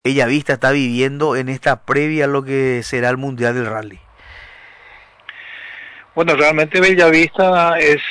Bellavista está viviendo en esta previa a lo que será el Mundial del Rally? Bueno, realmente Bellavista es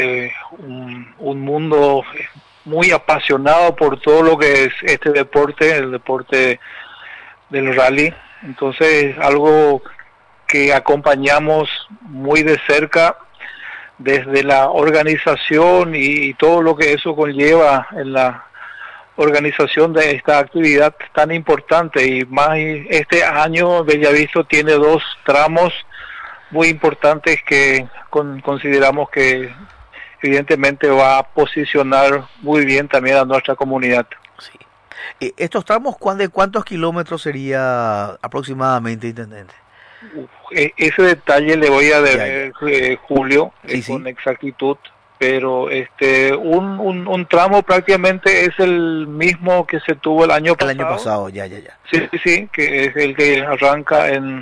un mundo muy apasionado por todo lo que es este deporte, el deporte del rally. Entonces, algo que acompañamos muy de cerca desde la organización y todo lo que eso conlleva en la organización de esta actividad tan importante. Y más este año Bellavista tiene dos tramos muy importantes que consideramos que evidentemente va a posicionar muy bien también a nuestra comunidad. Sí. ¿Estos tramos de cuántos kilómetros sería aproximadamente, intendente? Ese detalle le voy a Ya, deber, Julio, sí, con sí. exactitud, pero un tramo prácticamente es el mismo que se tuvo el año El año pasado. pasado, ya, ya, ya. Sí, sí, que es el que arranca en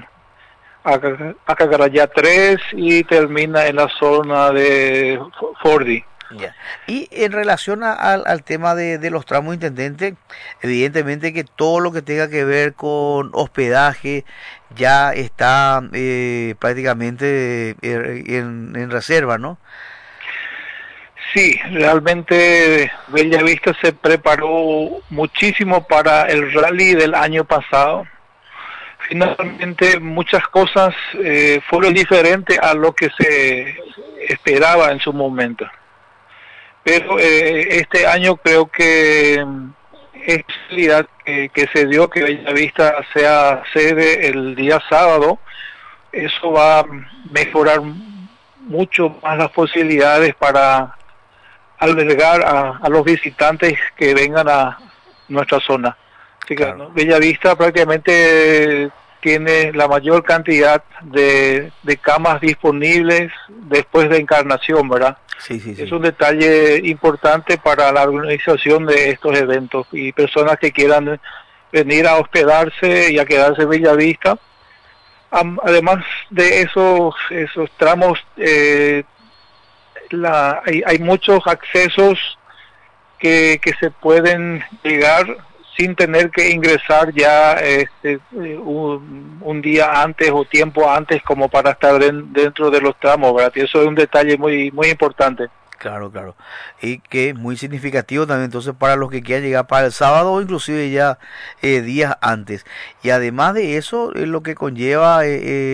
Acacarayá 3 y termina en la zona de Fordy. Ya. Y en relación al tema de los tramos, intendente, evidentemente que todo lo que tenga que ver con hospedaje ya está prácticamente en reserva, ¿no? Sí, realmente Bellavista se preparó muchísimo para el rally del año pasado. Finalmente muchas cosas fueron diferentes a lo que se esperaba en su momento. Pero este año creo que es realidad que se dio que Bellavista sea sede el día sábado. Eso va a mejorar mucho más las posibilidades para albergar a los visitantes que vengan a nuestra zona. Así que Claro. ¿no? Bellavista prácticamente tiene la mayor cantidad de camas disponibles después de Encarnación, ¿verdad? Sí, sí, Es sí. un detalle importante para la organización de estos eventos y personas que quieran venir a hospedarse y a quedarse en Bellavista. Además de esos tramos, hay muchos accesos que se pueden llegar sin tener que ingresar ya un día antes o tiempo antes como para estar dentro de los tramos, ¿verdad? Y eso es un detalle muy muy importante. Claro, claro. Y que es muy significativo también entonces para los que quieran llegar para el sábado o inclusive ya días antes. Y además de eso, lo que conlleva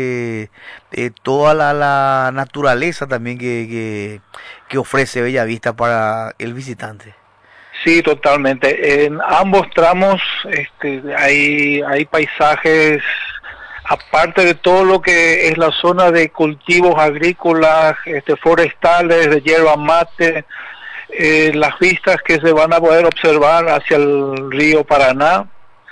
toda la naturaleza también que ofrece Bellavista para el visitante. Sí, totalmente. En ambos tramos hay paisajes, aparte de todo lo que es la zona de cultivos agrícolas, forestales, de hierba mate, las vistas que se van a poder observar hacia el río Paraná.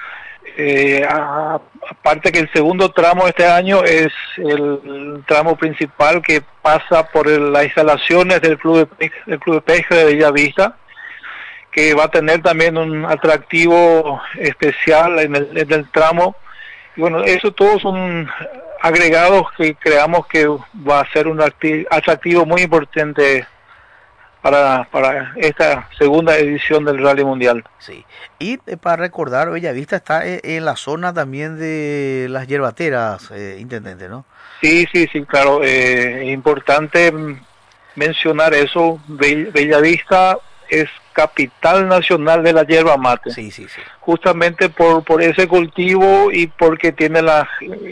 Aparte que el segundo tramo este año es el tramo principal que pasa por las instalaciones del Club de Pesca de Bellavista, que va a tener también un atractivo especial en el tramo. Y bueno, eso todos son agregados que creamos que va a ser un atractivo muy importante para esta segunda edición del Rally Mundial. Sí. Y para recordar, Bellavista está en la zona también de las yerbateras, intendente, ¿no? Sí, sí, sí, claro. Es importante mencionar eso. Bellavista es capital nacional de la yerba mate, Sí, sí, sí. justamente por ese cultivo y porque tiene las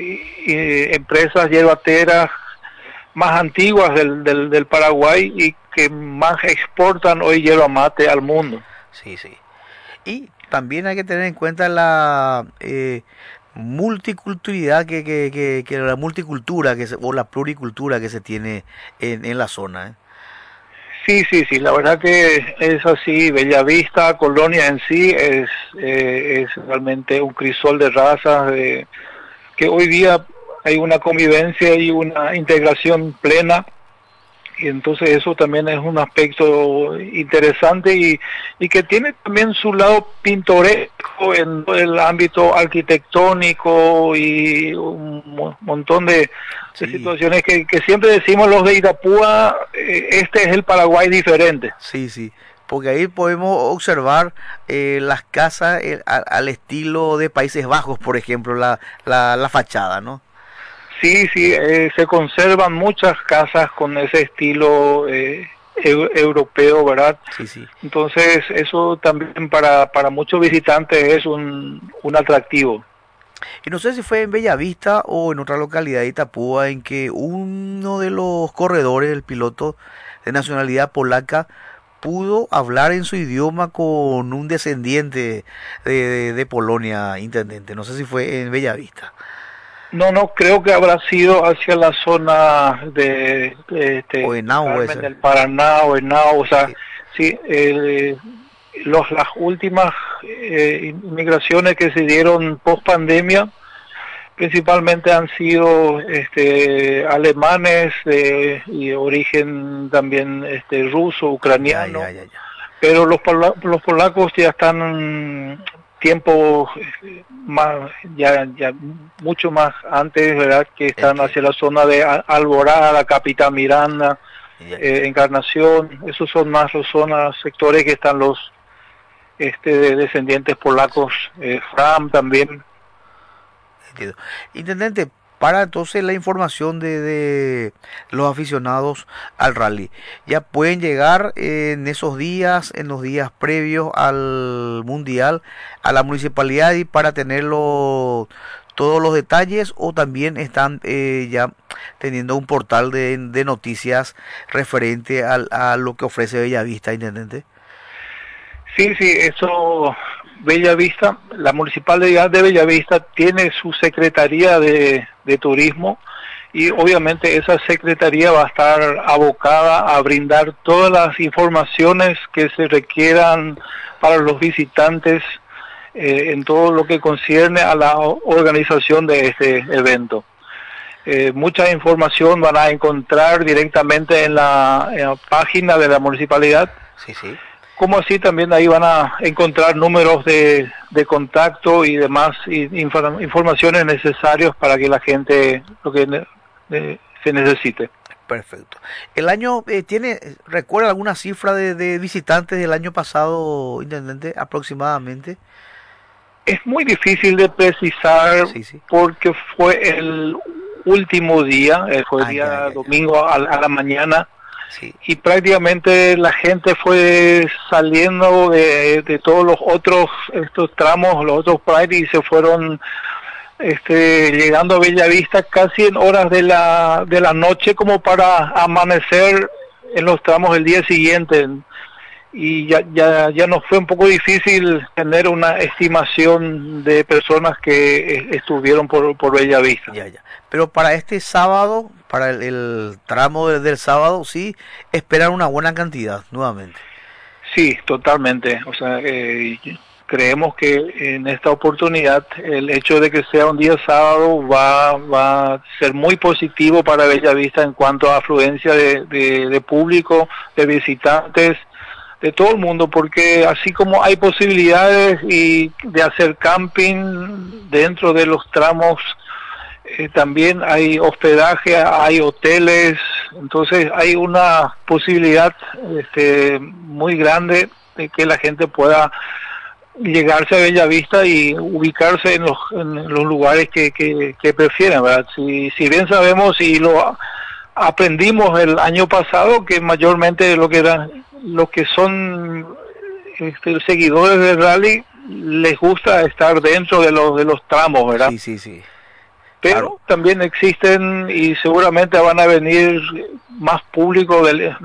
empresas yerbateras más antiguas del Paraguay y que más exportan hoy yerba mate al mundo. Sí, sí. Y también hay que tener en cuenta la multiculturalidad que la multicultura o la pluricultura que se tiene en la zona, ¿eh? Sí, sí, sí, la verdad que es así. Bellavista, Colonia en sí, es realmente un crisol de razas, que hoy día hay una convivencia y una integración plena, y entonces eso también es un aspecto interesante y que tiene también su lado pintoresco en el ámbito arquitectónico y un montón de Sí, situaciones que siempre decimos los de Itapúa, este es el Paraguay diferente. sí, sí. porque ahí podemos observar las casas al estilo de Países Bajos, por ejemplo, la fachada, ¿no? Sí, sí, se conservan muchas casas con ese estilo europeo, ¿verdad? Sí, sí. Entonces, eso también para muchos visitantes es un atractivo. Y no sé si fue en Bellavista o en otra localidad de Itapúa en que uno de los corredores, el piloto de nacionalidad polaca, pudo hablar en su idioma con un descendiente de Polonia, intendente. No sé si fue en Bellavista. No, no, creo que habrá sido hacia la zona O en Nau, puede Carmen ser. del Paraná o Henao, o sea, Sí, sí, las últimas inmigraciones que se dieron post pandemia principalmente han sido alemanes y de origen también ruso, ya, ucraniano, ya, ya, ya. pero los polacos ya están tiempo más ya mucho más antes, verdad, que están Entiendo. hacia la zona de Alborada, Capitán Miranda, Ya, ya. Encarnación. Esos son más los zonas sectores que están los de descendientes polacos, Fram también. Entiendo. Intendente, para entonces la información de los aficionados al rally, ya pueden llegar en esos días, en los días previos al mundial, a la municipalidad y para tenerlo todos los detalles o también están ya teniendo un portal de noticias referente a lo que ofrece Bellavista, intendente. Sí, sí, eso, Bellavista, la municipalidad de Bellavista tiene su secretaría de turismo y obviamente esa secretaría va a estar abocada a brindar todas las informaciones que se requieran para los visitantes en todo lo que concierne a la organización de este evento. Mucha información van a encontrar directamente en la página de la municipalidad, Sí, sí. como así también ahí van a encontrar números de contacto y demás informaciones necesarias para que la gente lo que se necesite. Perfecto. El año recuerda alguna cifra de visitantes del año pasado, intendente, aproximadamente. Es muy difícil de precisar Sí, sí. porque fue el último día, fue el Ah, ya, día ya, ya. domingo a la mañana, Sí, y prácticamente la gente fue saliendo de todos los otros estos tramos, los otros Pride, y se fueron llegando a Bellavista casi en horas de la noche como para amanecer en los tramos del día siguiente. Y ya nos fue un poco difícil tener una estimación de personas que estuvieron por Bellavista. ya, ya. Pero para este sábado, para el tramo del sábado, sí, esperan una buena cantidad, nuevamente. Sí, totalmente. O sea, creemos que en esta oportunidad el hecho de que sea un día sábado va a ser muy positivo para Bellavista en cuanto a afluencia de público, de visitantes, de todo el mundo, porque así como hay posibilidades y de hacer camping dentro de los tramos, también hay hospedaje, hay hoteles, entonces hay una posibilidad muy grande de que la gente pueda llegarse a Bellavista y ubicarse en los lugares que prefieran, ¿verdad? Si bien sabemos y lo aprendimos el año pasado que mayormente lo que son seguidores del rally les gusta estar dentro de los tramos, ¿verdad? Sí, sí, sí. Claro. Pero también existen y seguramente van a venir más público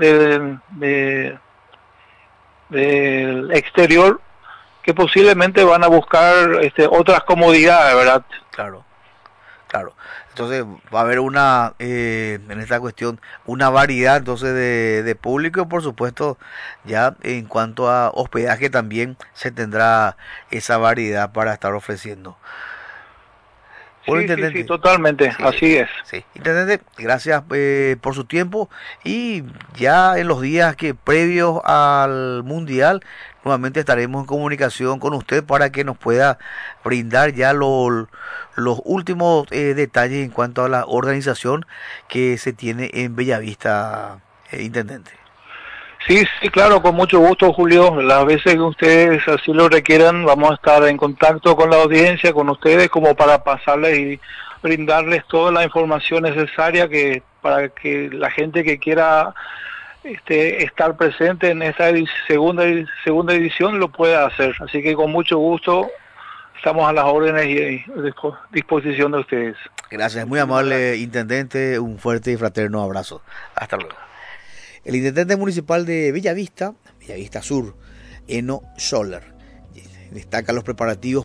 del exterior que posiblemente van a buscar otras comodidades, ¿verdad? Claro, claro. Entonces va a haber en esta cuestión, una variedad entonces de público y por supuesto ya en cuanto a hospedaje también se tendrá esa variedad para estar ofreciendo. Bueno, Sí, sí, sí, intendente, totalmente, sí, así es. sí. Intendente, gracias por su tiempo y ya en los días que previos al mundial nuevamente estaremos en comunicación con usted para que nos pueda brindar ya los últimos detalles en cuanto a la organización que se tiene en Bellavista, intendente. Sí, sí, claro, con mucho gusto, Julio. Las veces que ustedes así lo requieran, vamos a estar en contacto con la audiencia, con ustedes, como para pasarles y brindarles toda la información necesaria que para que la gente que quiera estar presente en esta segunda edición lo pueda hacer. Así que con mucho gusto estamos a las órdenes y disposición de ustedes. Gracias, muy amable, intendente. Un fuerte y fraterno abrazo. Hasta luego. El intendente municipal de Bellavista Sur, Eno Scholler, destaca los preparativos